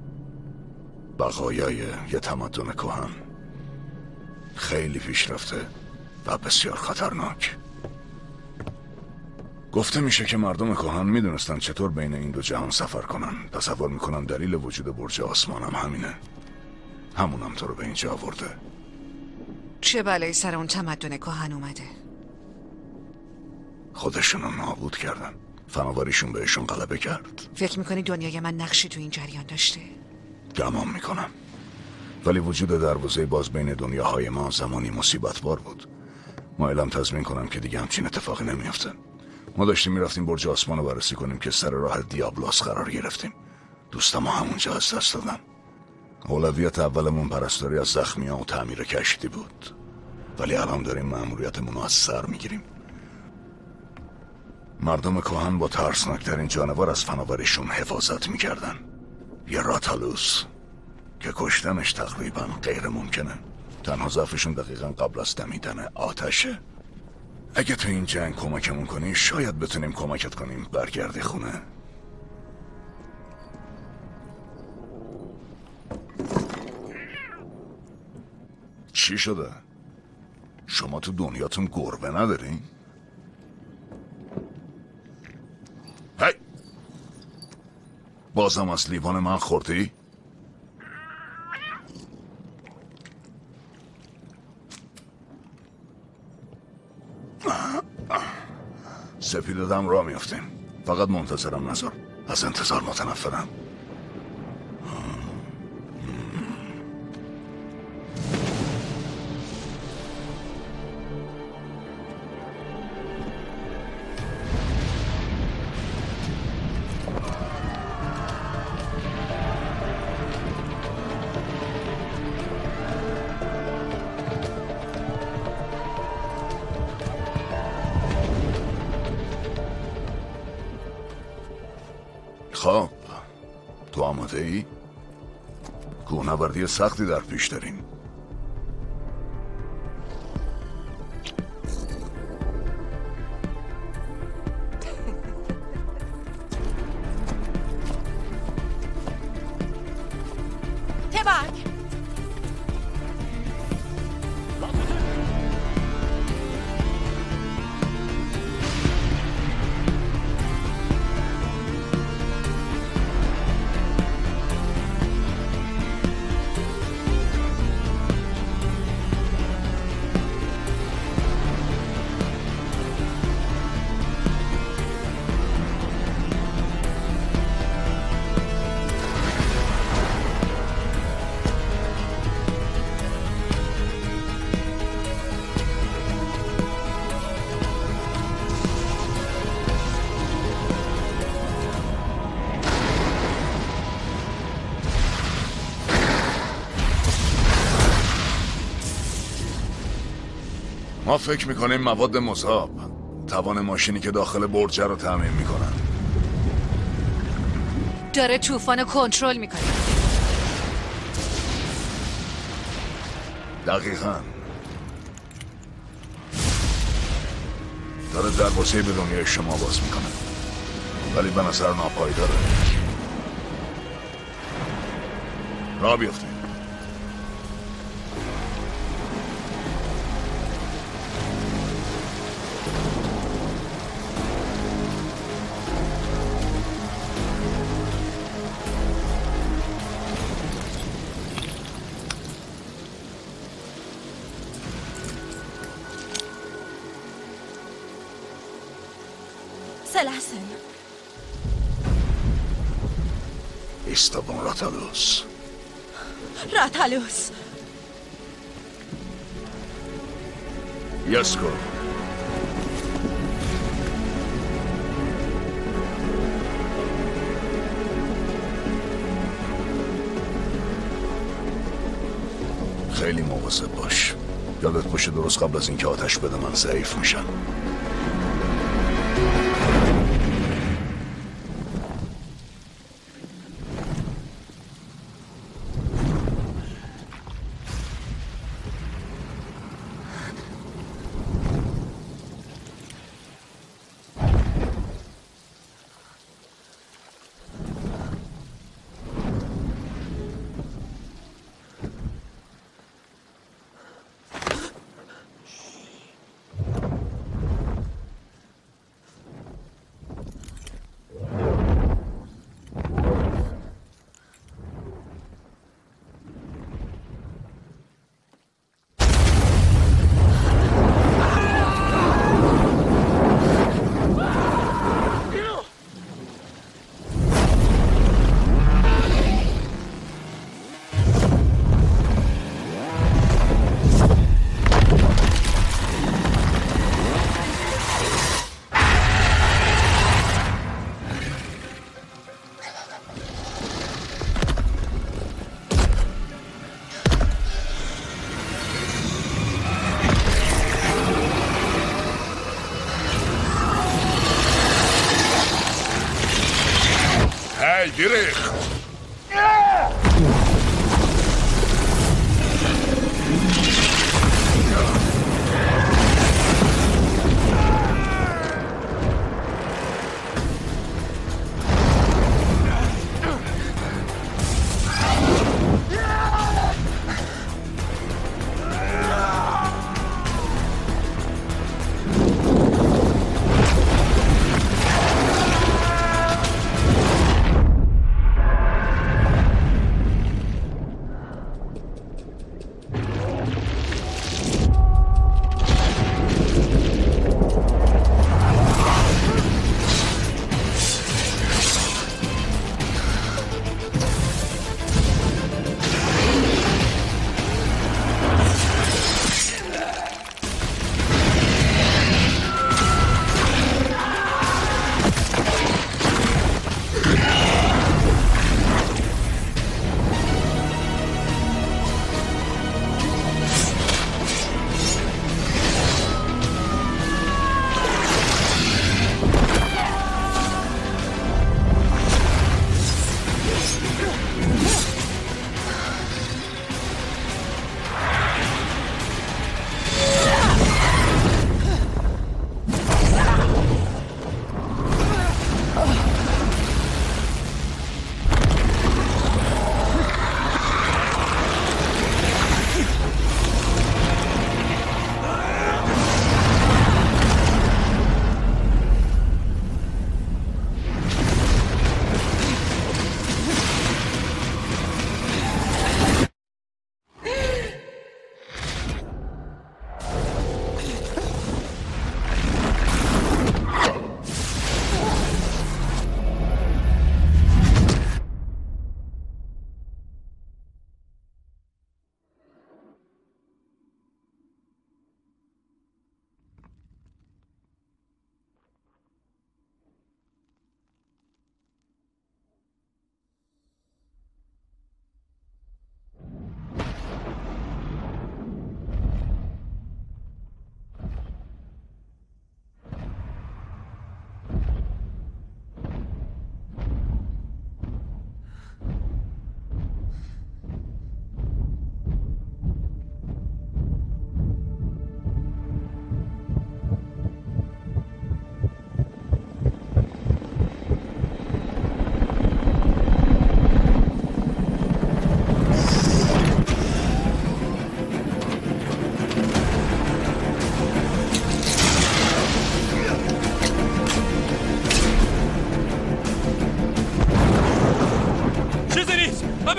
بقایای یه تمدن کهن، خیلی پیشرفته و بسیار خطرناک. گفته میشه که مردم کهن میدونستن چطور بین این دو جهان سفر کنن. تصور میکنم دلیل وجود برج آسمان هم همینه. همونم تو رو به اینجا آورده. چه بلایی سر اون تمدن کهن اومده؟ خودشونو نابود کردن. فناوریشون بهشون غلبه کرد. فکر میکنی دنیای من نقشی تو این جریان داشته؟ گمان میکنم. ولی وجود دروازه باز بین دنیاهای ما زمانی مصیبت بار بود. ما اعلام تضمین کنم که دیگه همچین اتفاقی نمیافته. ما داشتیم میرفتیم برج آسمان رو بررسی کنیم که سر راه دیابلوس قرار گرفتیم. دوستم ها همونجا از دست دادن. اولویت اولمون پرستاری از زخمی ها و تعمیر کشتی بود. ولی الان داریم مأموریتمون رو از سر میگیریم. مردم کهن با ترسناکترین جانور از فناوریشون حفاظت میکردن. یه راتالوس که کشتنش تقریبا غیر ممکنه. تنها ضعفشون دقیقا قبل از دمیدن آتشه. اگه تو این جنگ کمکمون کنی شاید بتونیم کمکت کنیم برگردی خونه. چی شده؟ شما تو دنیاتون گربه ندارین؟ هی! بازم از لیوان من خوردی؟ سپیدادم را میافتیم. فقط منتظرم نذار. از انتظار متنفرم. خب تو آماده ای؟ کوهنوردی سختی در پیش داریم. تبک ما فکر میکنیم مواد مذاب توان ماشینی که داخل برج رو تامین میکنن. داره طوفان کنترل میکنه. دقیقاً داره دروازه به دنیای شما باز میکنه. ولی به نظر ناپایداره. راه بیفتیم. سلحسن ایستابون راتالوس. راتالوس یسکو خیلی مواظب باش. یادت باشه درست قبل از اینکه آتش بده من ضعیف میشم.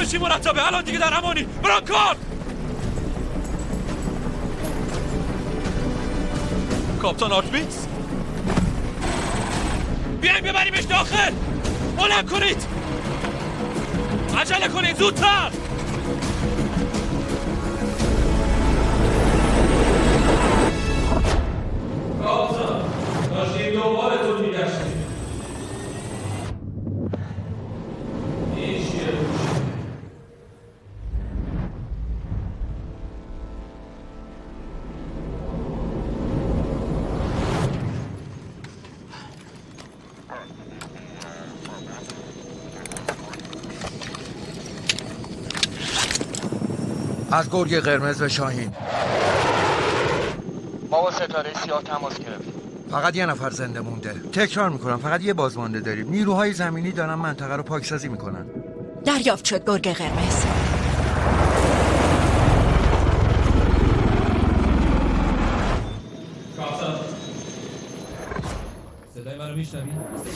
چی مرتبه؟ الان دیگه در امانی. برو کار. کاپتان آرتمیس بیاین ببریمش داخل. بلند کنید. عجله کنید زودتر. کاپتان داشتیم دنبالتون میگشتیم. این چیه؟ از گرگ قرمز به شاهین. ما با ستاره سیاه تماس گرفتیم. فقط یه نفر زنده مونده. تکرار میکنم فقط یه بازمانده داریم. نیروهای زمینی دارن منطقه رو پاکسازی میکنن. دریافت شد گرگ قرمز. کاپتان صدای منو میشنوی؟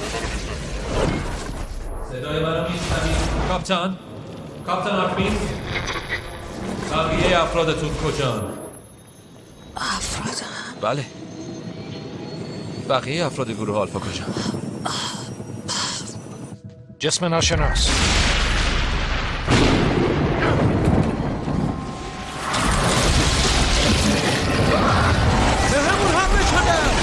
صدای منو میشنوی؟ کاپتان کاپتان آرتمیس بقیه افرادتون کجان؟ افرادم؟ بله بقیه افراد گروه آلفا کجان؟ جسم ناشناس. به همون حمله شده.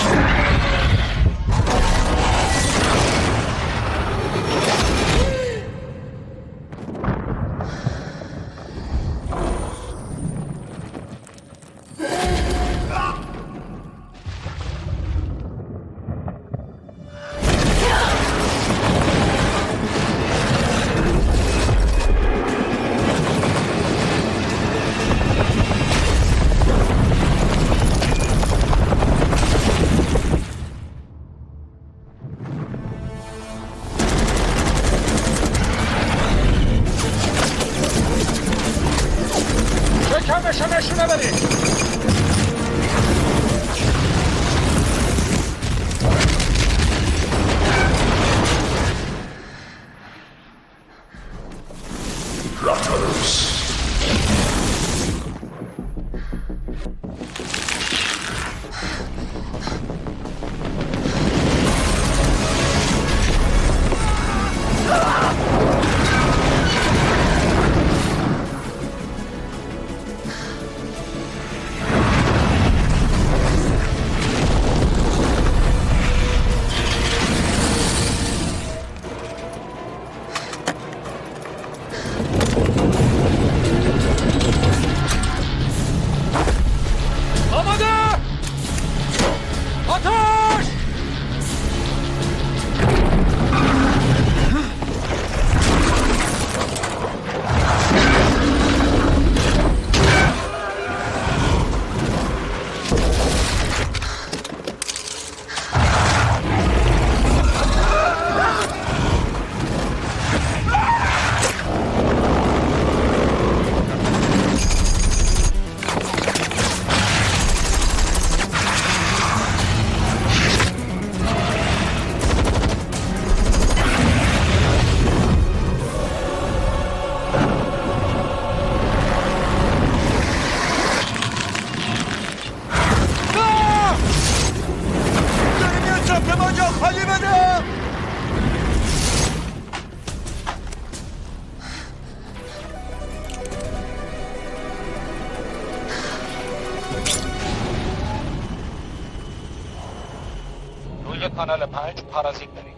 کانال پنج پارازیت داریم.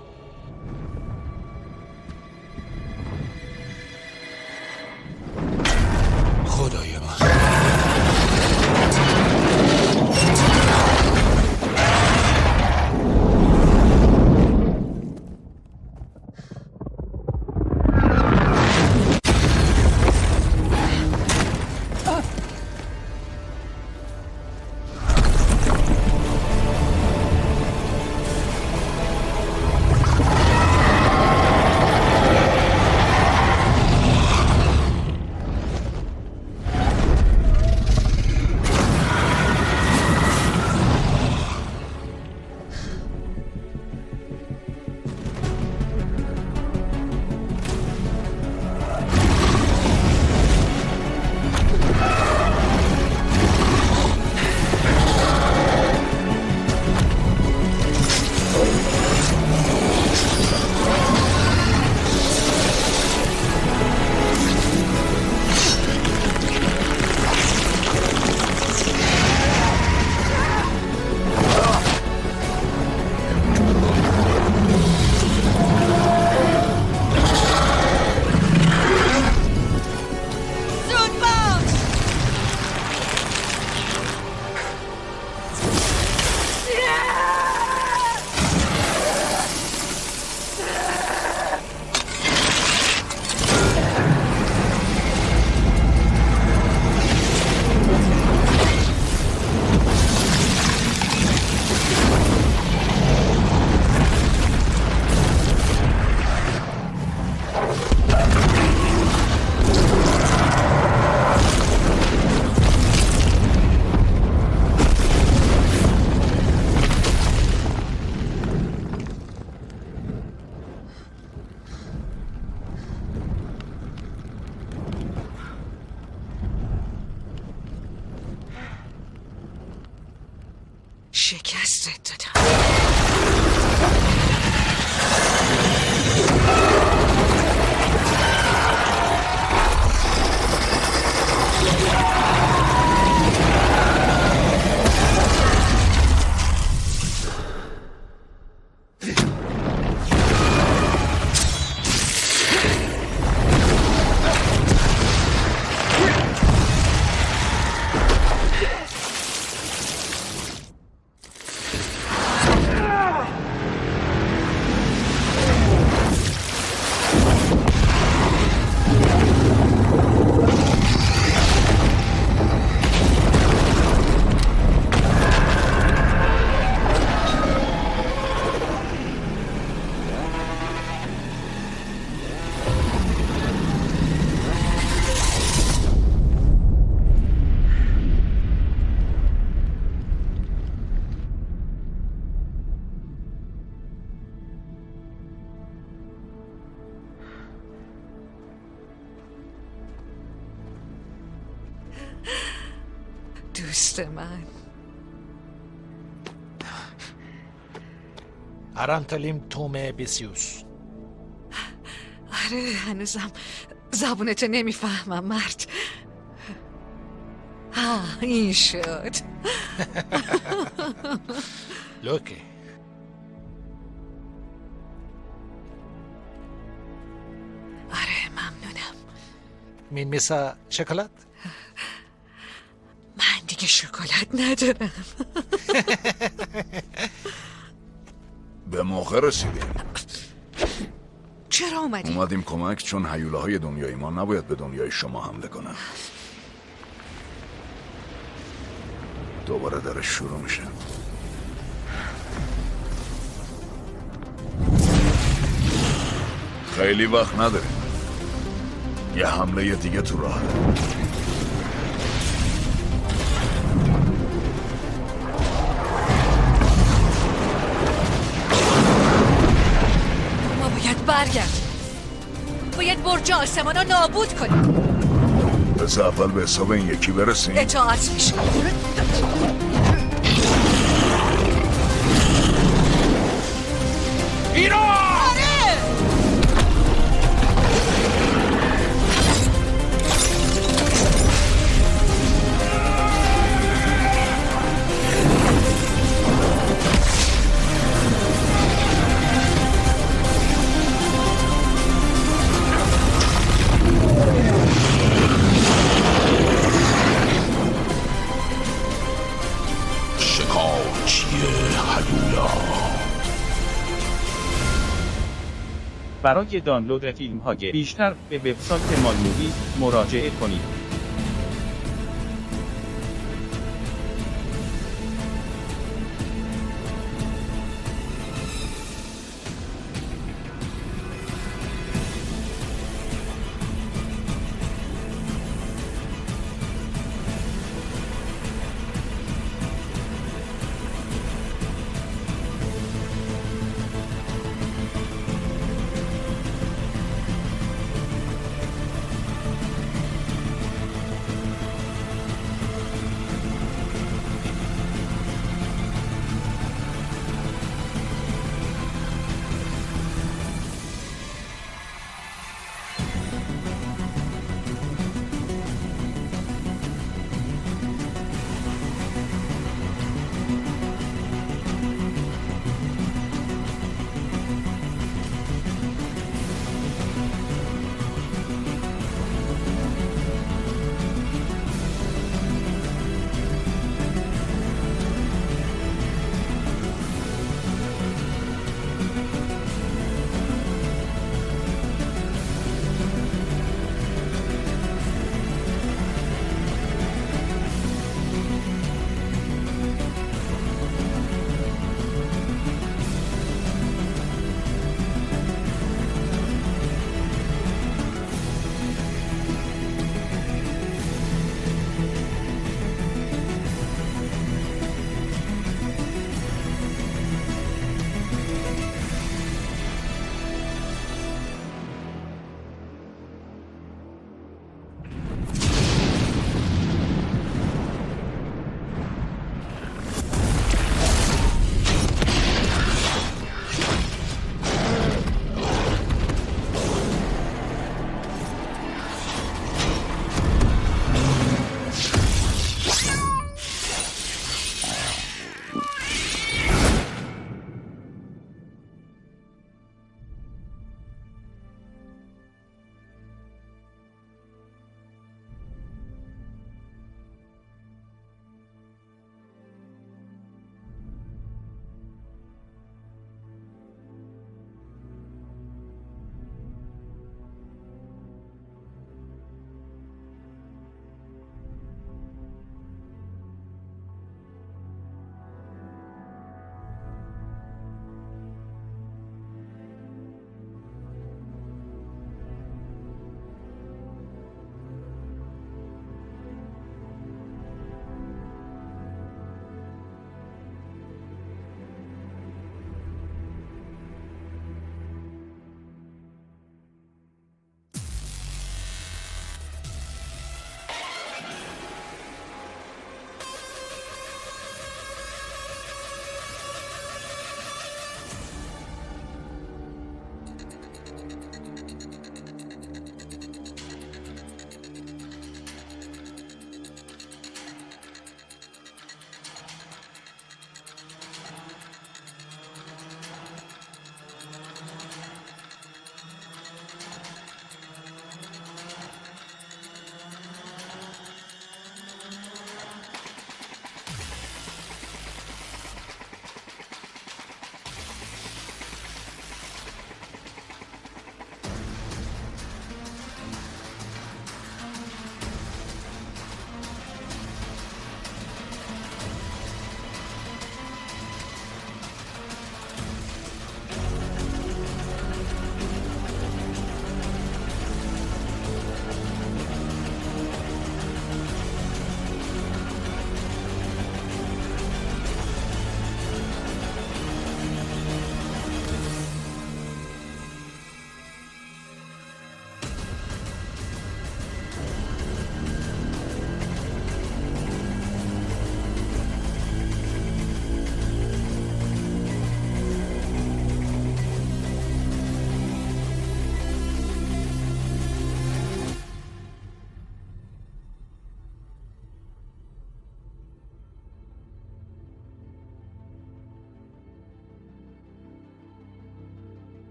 خدای من شکستت دادم. دوست من ارانتلیم توم بیسیوس. آره هنوزم زبونتو نمیفهمم مرد. ها این شد. لوکی آره ممنونم. مین میسا شکلات؟ من دیگه شکلات ندارم. به موقع رسیدیم. چرا اومدیم؟ اومدیم کمک چون هیولاهای دنیای ما نباید به دنیای شما حمله کنن. دوباره درش شروع میشه. خیلی وقت نداریم. یه حمله دیگه تو راهه. ما باید برگردیم. باید برج آسمان رو نابود کنیم. بس اول به حساب این یکی برسیم. اطاعت میشه. ایران! آره! برای دانلود فیلم‌های بیشتر به وبسایت مالمووی مراجعه کنید.